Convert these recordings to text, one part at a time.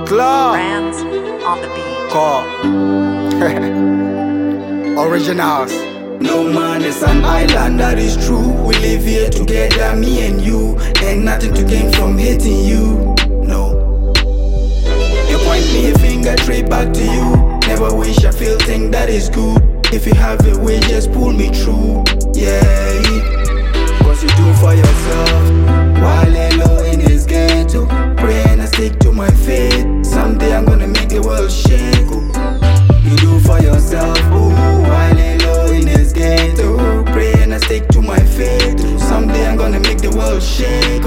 Club Brands on the beat. Call Originals. No man is an island, that is true. We live here together, me and you, and nothing to gain from hating you. No. You point me a finger straight back to you. Never wish I feel thing that is good. If you have a way, just pull me through. Yeah. Cause you do for yourself. While low in this ghetto, praying I stick to my faith. Someday I'm gonna make the world shake. You do for yourself. Ooh, while low in this ghetto, praying I stick to my faith. Someday I'm gonna make the world shake.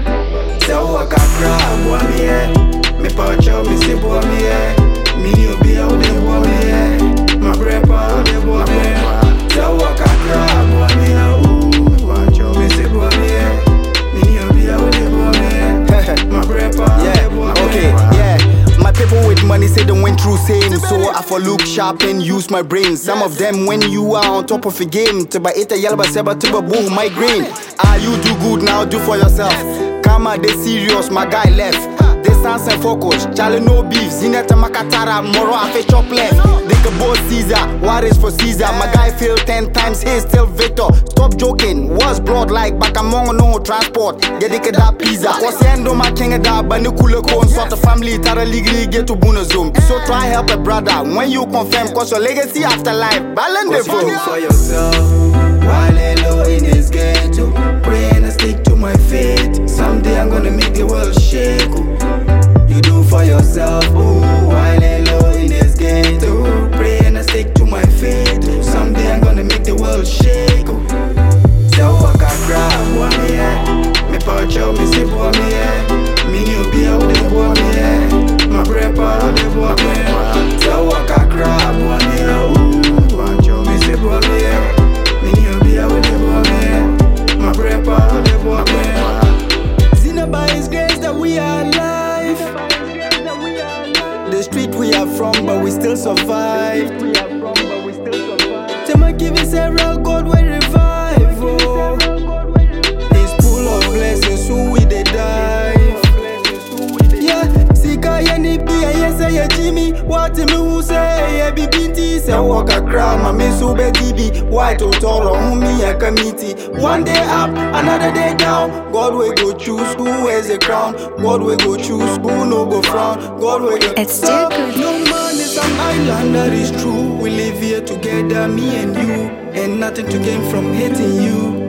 So I can cry, boy, me yeah. Me pouch out, me say boy, me yeah. Me you be out there, boy, me yeah. My breath out there, boy, me yeah. So I can cry, boy, me yeah. Ooh, watch out, me say boy, me yeah. Me you be out there, boy, me yeah. My breath out there, boy, me Okay, yeah. My people with money say they went through same, so I for look sharp and use my brain. Some of them when you are on top of a game, tiba ita yalba seba tiba boom migraine. You do good now, do for yourself. Kama they serious, my guy left. Distance and focus, Charlie no beef. Zineta Makatara, Moro Afe chop left. They can both Caesar, what is for Caesar? My guy failed 10 times, he is still Victor. Stop joking, was broad like Bakamongo no transport. Get that pizza. What's the end of my king of that? Banikula Kon sort of family, Tara legally get to Buno Zoom. So try help a brother when you confirm, cause your legacy after life. Balance the do for yourself. While low in this ghetto, praying I stick to my faith. Someday I'm gonna make the world shake. You do for yourself. Ooh, while low in this ghetto, praying I stick to my faith. Someday I'm gonna make the world shake. So I can cry, boy, me yeah. Me pouch out, me say boy, me yeah. Me you be out there, boy, me yeah. My breath out there, boy, me yeah. So I can cry, boy, me yeah. Ooh, watch out, me say boy, me yeah. Me you be out there, boy, me yeah. My breath out there, boy, me yeah. Seen by His grace that we are alive. The street we are from, but we still survive. Tema give us a real God will revive. Oh. He's full of blessings, so we they dive. Yeah, Sika Yanni be a yes, I Jimmy. What me who say, a BBT, say walk a crowd, my miss Ube DB. White to tall on me a committee. One day up, another day down. God will go choose who wears a crown. God will go choose who no go frown. God will go. It's still good. No man is an island, that is true. We live here together, me and you, and nothing to gain from hating you.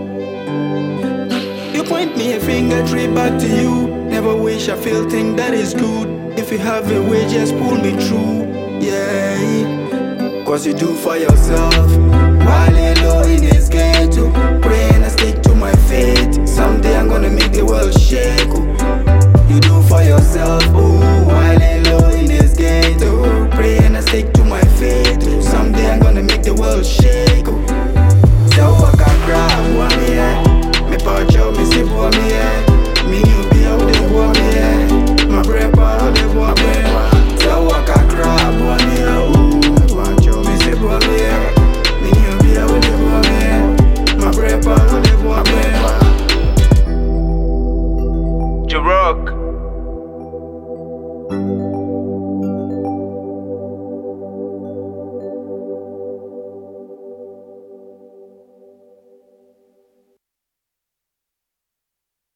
You point me a finger straight back to you. Never wish I feel thing that is good. If you have a way, just pull me through. Yeah, cause you do for yourself. While low in this ghetto, praying I stick to my faith. Someday I'm gonna make the world shake. You do for yourself.